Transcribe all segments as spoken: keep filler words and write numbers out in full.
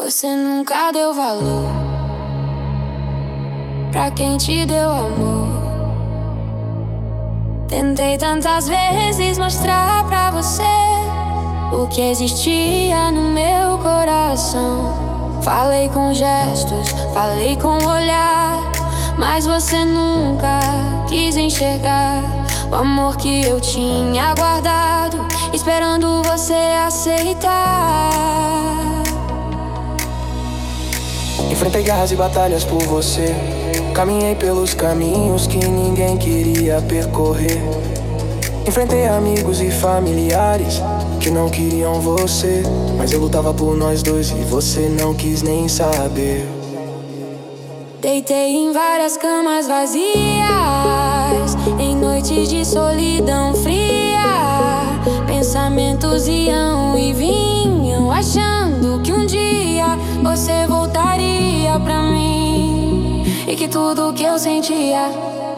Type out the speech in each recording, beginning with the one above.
Você nunca deu valor pra quem te deu amor. Tentei tantas vezes mostrar pra você o que existia no meu coração. Falei com gestos, falei com olhar, mas você nunca quis enxergar o amor que eu tinha guardado, esperando você aceitar. Enfrentei guerras e batalhas por você, caminhei pelos caminhos que ninguém queria percorrer. Enfrentei amigos e familiares que não queriam você, mas eu lutava por nós dois e você não quis nem saber. Deitei em várias camas vazias, em noites de solidão fria. Pensamentos iam e vinham, achando que um dia você voltaria pra mim, e que tudo que eu sentia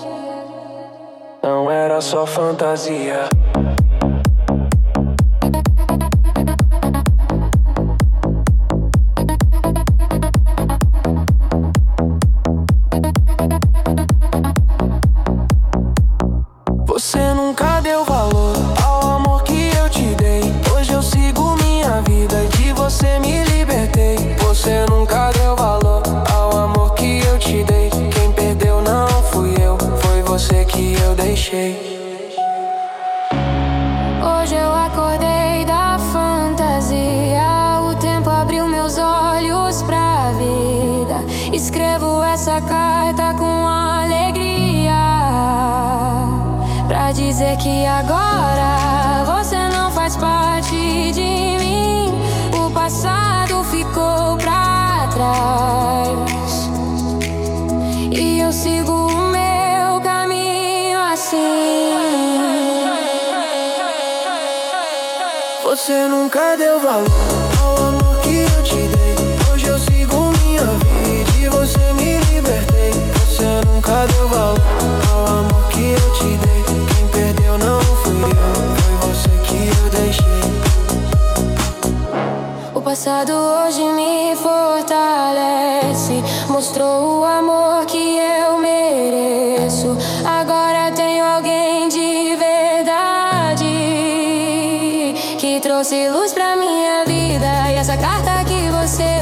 não era só fantasia. Você nunca deu valor ao amor que eu te dei. Hoje eu sigo minha vida e de você me libertei. Você nunca deu valor ao amor que eu te dei. Quem perdeu não fui eu, foi você que eu deixei. Hoje eu acordei da fantasia, o tempo abriu meus olhos pra vida. Escrevo essa carta com alegria, pra dizer que agora você não faz parte de mim. O passado ficou pra trás e eu sigo o meu caminho assim. Você nunca deu valor ao amor que eu te dei. Hoje eu sigo minha vida e você me libertei. Você nunca deu valor ao amor que eu te dei. Quem perdeu não fui eu, foi você que eu deixei. O passado hoje me fortalece, mostrou o amor que eu mereço. Agora tenho alguém de verdade que trouxe luz pra minha vida. E essa carta que você